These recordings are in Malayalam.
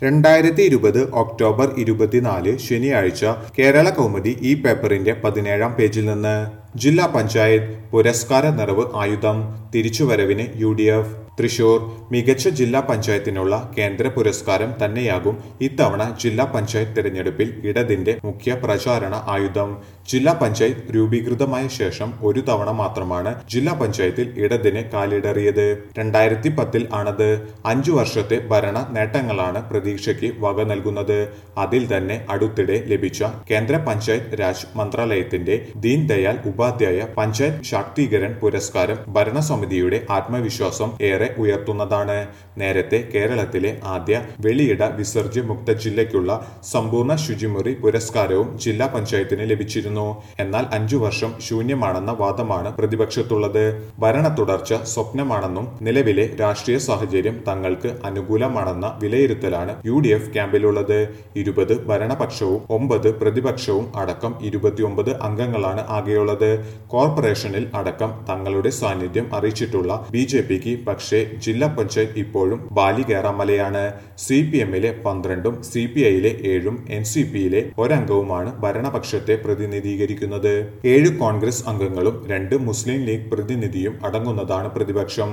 2020 ഒക്ടോബർ 24 ശനിയാഴ്ച കേരള കൗമുദി ഈ പേപ്പറിന്റെ 17-ാം പേജിൽ നിന്ന് ജില്ലാ പഞ്ചായത്ത് പുരസ്കാര നിറവ് ആയുധം തിരിച്ചുവരവിന് UDF തൃശൂർ മികച്ച ജില്ലാ പഞ്ചായത്തിനുള്ള കേന്ദ്ര പുരസ്കാരം തന്നെയാകും ഇത്തവണ ജില്ലാ പഞ്ചായത്ത് തിരഞ്ഞെടുപ്പിൽ ഇടതിന്റെ മുഖ്യ പ്രചാരണ ആയുധം. ജില്ലാ പഞ്ചായത്ത് രൂപീകൃതമായ ശേഷം ഒരു തവണ മാത്രമാണ് ജില്ലാ പഞ്ചായത്തിൽ ഇടതിന് കാലിടറിയത്. 2010 ആണത്. 5 വർഷത്തെ ഭരണ നേട്ടങ്ങളാണ് പ്രതീക്ഷയ്ക്ക് വക നൽകുന്നത്. അതിൽ തന്നെ അടുത്തിടെ ലഭിച്ച കേന്ദ്ര പഞ്ചായത്ത് രാജ് മന്ത്രാലയത്തിന്റെ ദീൻ ദയാൽ ഉപാധ്യായ പഞ്ചായത്ത് ശാക്തീകരൺ പുരസ്കാരം ഭരണസമിതിയുടെ ആത്മവിശ്വാസം ഏറെ ഉയർത്തുന്നതാണ്. നേരത്തെ കേരളത്തിലെ ആദ്യ വെളിയിട വിസർജ്യ മുക്ത ജില്ലയ്ക്കുള്ള സമ്പൂർണ്ണ ശുചിമുറി പുരസ്കാരവും ജില്ലാ പഞ്ചായത്തിന് ലഭിച്ചിരുന്നു. എന്നാൽ 5 വർഷം ശൂന്യമാണെന്ന വാദമാണ് പ്രതിപക്ഷത്തുള്ളത്. ഭരണ തുടർച്ച സ്വപ്നമാണെന്നും നിലവിലെ രാഷ്ട്രീയ സാഹചര്യം തങ്ങൾക്ക് അനുകൂലമാണെന്ന വിലയിരുത്തലാണ് UDF ക്യാമ്പിലുള്ളത്. 20 ഭരണപക്ഷവും 9 പ്രതിപക്ഷവും അടക്കം 29 അംഗങ്ങളാണ് ആകെയുള്ളത്. കോർപ്പറേഷനിൽ അടക്കം തങ്ങളുടെ സാന്നിധ്യം അറിയിച്ചിട്ടുള്ള BJPക്ക് പക്ഷേ ജില്ലാ പഞ്ചായത്ത് ഇപ്പോഴും ബാലികേറാമലയാണ്. CPM-ലെ 12ഉം CPI-ലെ 7ഉം NCP-ലെ ഒരംഗവുമാണ് ഭരണപക്ഷത്തെ പ്രതിനിധീകരിക്കുന്നത്. 7 കോൺഗ്രസ് അംഗങ്ങളും 2 മുസ്ലിം ലീഗ് പ്രതിനിധിയും അടങ്ങുന്നതാണ് പ്രതിപക്ഷം.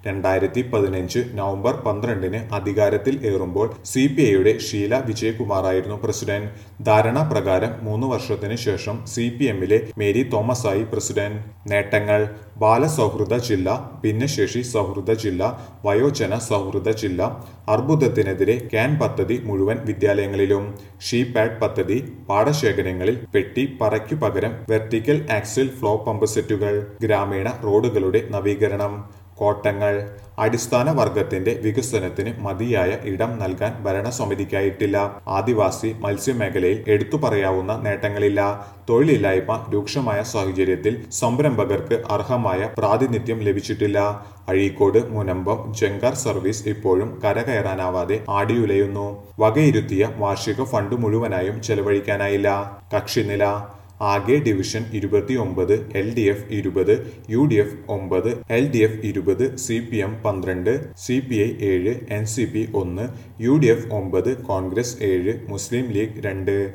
2015 നവംബർ 12-ന് അധികാരത്തിൽ ഏറുമ്പോൾ CPI-യുടെ ഷീല വിജയകുമാറായിരുന്നു പ്രസിഡന്റ്. ധാരണാപ്രകാരം 3 വർഷത്തിന് ശേഷം CPM-ലെ മേരി തോമസായി പ്രസിഡന്റ്. നേട്ടങ്ങൾ: ബാലസൗഹൃദ ജില്ല, ഭിന്നശേഷി സൗഹൃദ ജില്ല, വയോജന സൗഹൃദ ജില്ല, അർബുദത്തിനെതിരെ ക്യാൻ പദ്ധതി മുഴുവൻ വിദ്യാലയങ്ങളിലും, ഷീപാഡ് പദ്ധതി, പാടശേഖരങ്ങളിൽ പെട്ടി പറയ്ക്കു പകരം വെർട്ടിക്കൽ ആക്സിൽ ഫ്ലോ പമ്പ് സെറ്റുകൾ, ഗ്രാമീണ റോഡുകളുടെ നവീകരണം. കോട്ടങ്ങൾ: അടിസ്ഥാന വർഗത്തിന്റെ വികസനത്തിന് മതിയായ ഇടം നൽകാൻ ഭരണസമിതിക്കായിട്ടില്ല. ആദിവാസി മത്സ്യമേഖലയിൽ എടുത്തു പറയാവുന്ന നേട്ടങ്ങളില്ല. തൊഴിലില്ലായ്മ രൂക്ഷമായ സാഹചര്യത്തിൽ സംരംഭകർക്ക് അർഹമായ പ്രാതിനിധ്യം ലഭിച്ചിട്ടില്ല. അഴീക്കോട് മുനമ്പം ജങ്കാർ സർവീസ് ഇപ്പോഴും കരകയറാനാവാതെ ആടിയുലയുന്നു. വകയിരുത്തിയ വാർഷിക ഫണ്ട് മുഴുവനായും ചെലവഴിക്കാനായില്ല. കക്ഷിനില: ആകെ division 29, LDF 20, UDF 9, LDF 20, CPM 12, CPI 7, NCP 1, UDF 9, Congress 7, Muslim League 2.